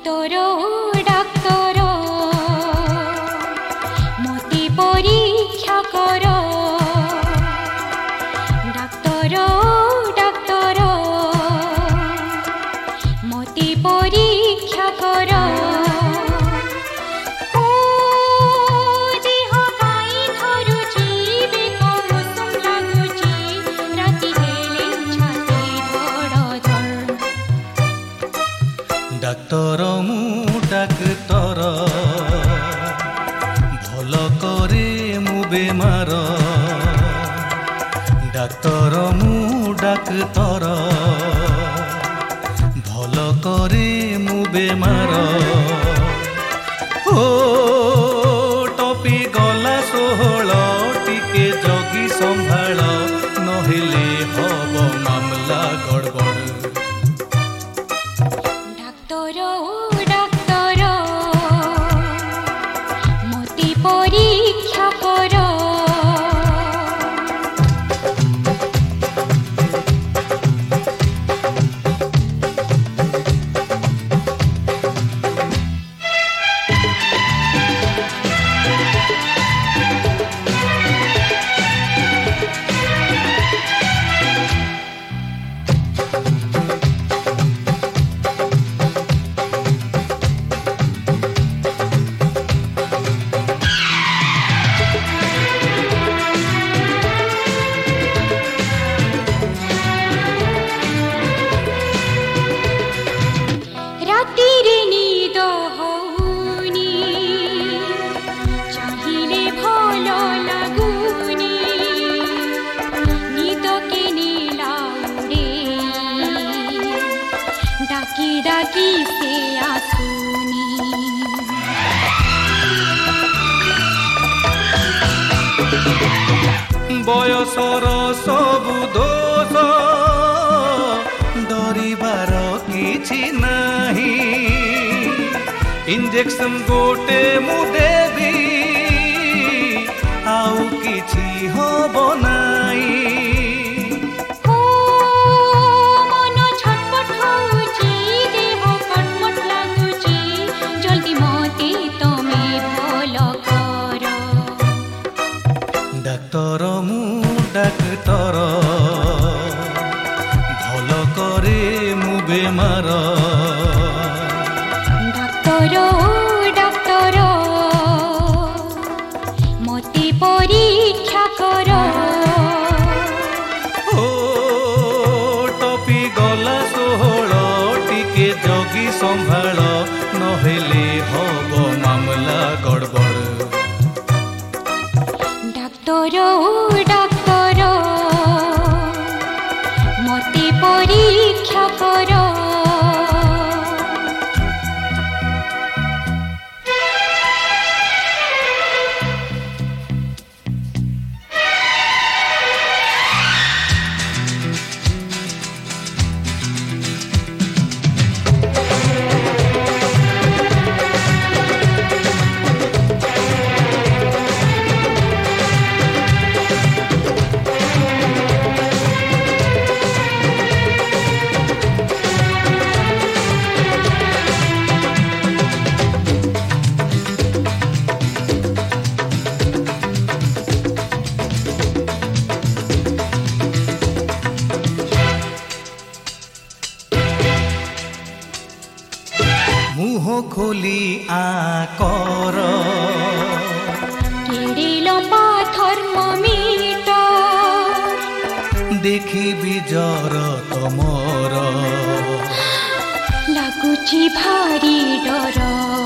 doctor doctor মতি পরীক্ষা কর doctor doctor মতি পরীক্ষা কর ডাক্তর মু ডাক্তর ভাল করে মু বেমার ডাক্তর মু ডাক্তর ভাল করে মু বেমার ও টপি গলা 16 টিকে জগি সম্ভাଳ নহিলে হব মামলা গড়বড় ডাক্তর মতি পরীক্ষা কর রাতিরে নিদ হউনি চাহিলে ভাল লাগুনি নিদকে নেলা উড়ে ডাকি ডাকি সে আসুনি বয়সর সবু দোষ ডরিবার কিছু নাহি ইঞ্জেকশন গোটে মু দেবি আউ কিছু হব নাই মন ছটপট হউচি দেহ কটমট লাগুচি জলদি মতে তুমি ভাল কর ডাক্তর মু ডাক্তর ভাল করে মু বেমার ডাক্তর ডাক্তর মতি পরীক্ষা কর ও টপি গলা 16 টিকে জগি সম্ভাଳ নহিলে হব মামলা গড়বড় ডাক্তর ডাক্তর মতি পরীক্ষা কর মুহ খোলি আকর কেড়ে লম্বা থার্মোমিটার দেখিবি জ্বর তমর লাগুচি ভারি ডর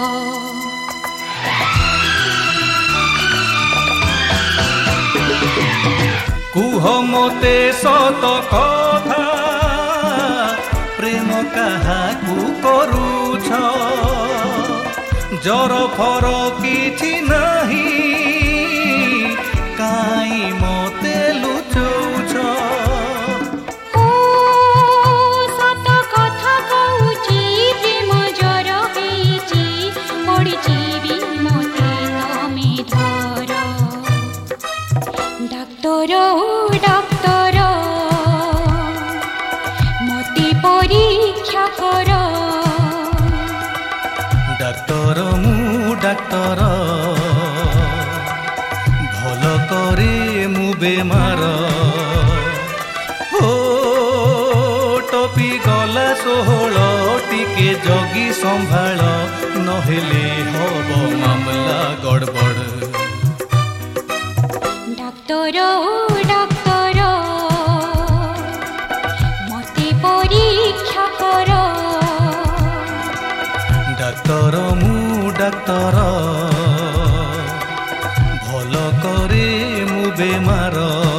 কুহ মতে সত কথা প্রেম কাহাকু କରୁଛ জ্বর ফর କିଛି ନାହିଁ কাই মতে লুচৌছ সত কথা কହୁছি প্রেম জ্বর হয়েছি পড়িছি মতে তুমি ধর ডাক্তর ডাক্তর মতি পরীক্ষা কর ডাক্তর ভাল করে মু বেমার ও টপি গলা 16 টিকে জগি সম্ভাল নহলে হব মামলা গড়বড় ডাক্তর ডাক্তর মতে পরীক্ষা কর ডাক্তর মু ডাক্তর ভাল করে মু বেমার